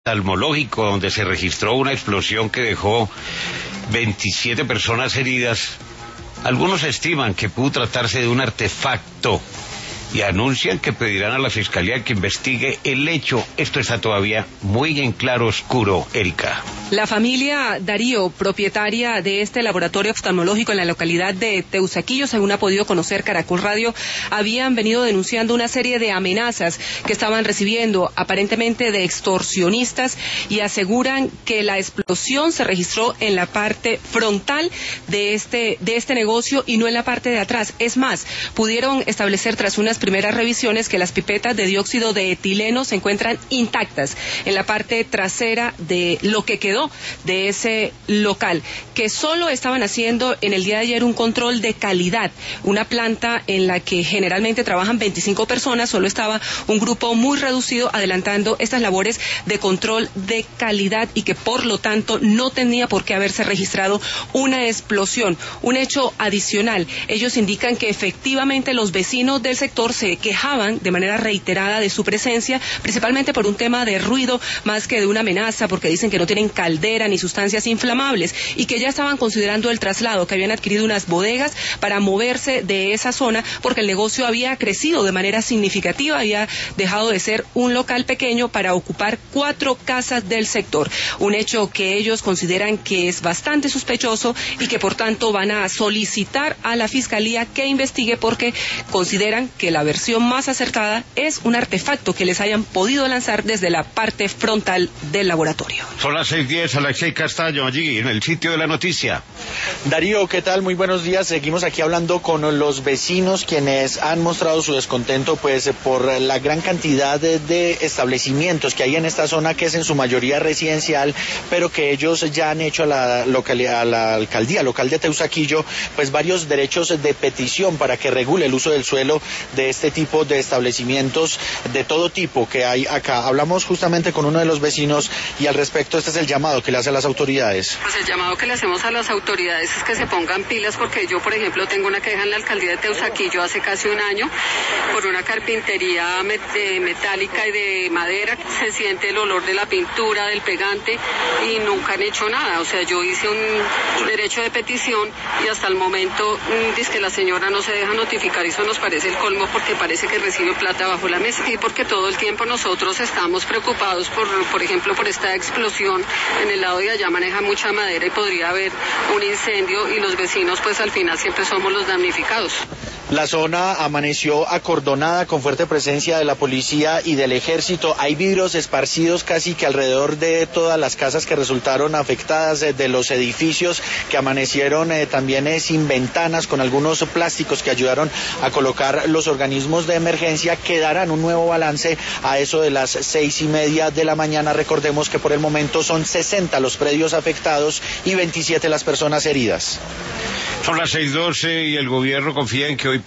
oftalmológico, donde se registró una explosión que dejó 27 personas heridas. Algunos estiman que pudo tratarse de un artefacto y anuncian que pedirán a la Fiscalía que investigue el hecho. Esto está todavía muy en claro oscuro, Erika. La familia Darío, propietaria de este laboratorio oftalmológico en la localidad de Teusaquillo, según ha podido conocer Caracol Radio, habían venido denunciando una serie de amenazas que estaban recibiendo, aparentemente de extorsionistas, y aseguran que la explosión se registró en la parte frontal de este negocio y no en la parte de atrás. Es más, pudieron establecer tras unas primeras revisiones que las pipetas de dióxido de etileno se encuentran intactas en la parte trasera de lo que quedó de ese local, que solo estaban haciendo en el día de ayer un control de calidad, una planta en la que generalmente trabajan 25 personas, solo estaba un grupo muy reducido adelantando estas labores de control de calidad y que por lo tanto no tenía por qué haberse registrado una explosión. Un hecho adicional, ellos indican que efectivamente los vecinos del sector se quejaban de manera reiterada de su presencia, principalmente por un tema de ruido más que de una amenaza, porque dicen que no tienen caldera ni sustancias inflamables y que ya estaban considerando el traslado, que habían adquirido unas bodegas para moverse de esa zona porque el negocio había crecido de manera significativa, había dejado de ser un local pequeño para ocupar 4 casas del sector. Un hecho que ellos consideran que es bastante sospechoso y que por tanto van a solicitar a la Fiscalía que investigue porque consideran que la versión más acertada es un artefacto que les hayan podido lanzar desde la parte frontal del laboratorio. Son las 6:10, Alexei Castaño, allí en el sitio de la noticia. Darío, ¿qué tal? Muy buenos días. Seguimos aquí hablando con los vecinos, quienes han mostrado su descontento pues por la gran cantidad de establecimientos que hay en esta zona, que es en su mayoría residencial, pero que ellos ya han hecho a la alcaldía local de Teusaquillo pues varios derechos de petición para que regule el uso del suelo de este tipo de establecimientos de todo tipo que hay acá. Hablamos justamente con uno de los vecinos y al respecto este es el llamado que le hace a las autoridades. Pues el llamado que le hacemos a las autoridades es que se pongan pilas, porque yo, por ejemplo, tengo una queja en la alcaldía de Teusaquillo hace casi un año por una carpintería metálica y de madera. Se siente el olor de la pintura, del pegante, y nunca han hecho nada. O sea, yo hice un derecho de petición y hasta el momento dice que la señora no se deja notificar. Eso nos parece el colmo, porque parece que recibe plata bajo la mesa, y porque todo el tiempo nosotros estamos preocupados por ejemplo, por esta explosión. En el lado de allá maneja mucha madera y podría haber un incendio, y los vecinos pues al final siempre somos los damnificados. La zona amaneció acordonada con fuerte presencia de la policía y del ejército. Hay vidrios esparcidos casi que alrededor de todas las casas que resultaron afectadas, de los edificios que amanecieron también sin ventanas, con algunos plásticos que ayudaron a colocar los organismos de emergencia, que darán un nuevo balance a eso de las 6:30 de la mañana. Recordemos que por el momento son 60 los predios afectados y 27 las personas heridas. Son las 6:12 y el gobierno confía en que hoy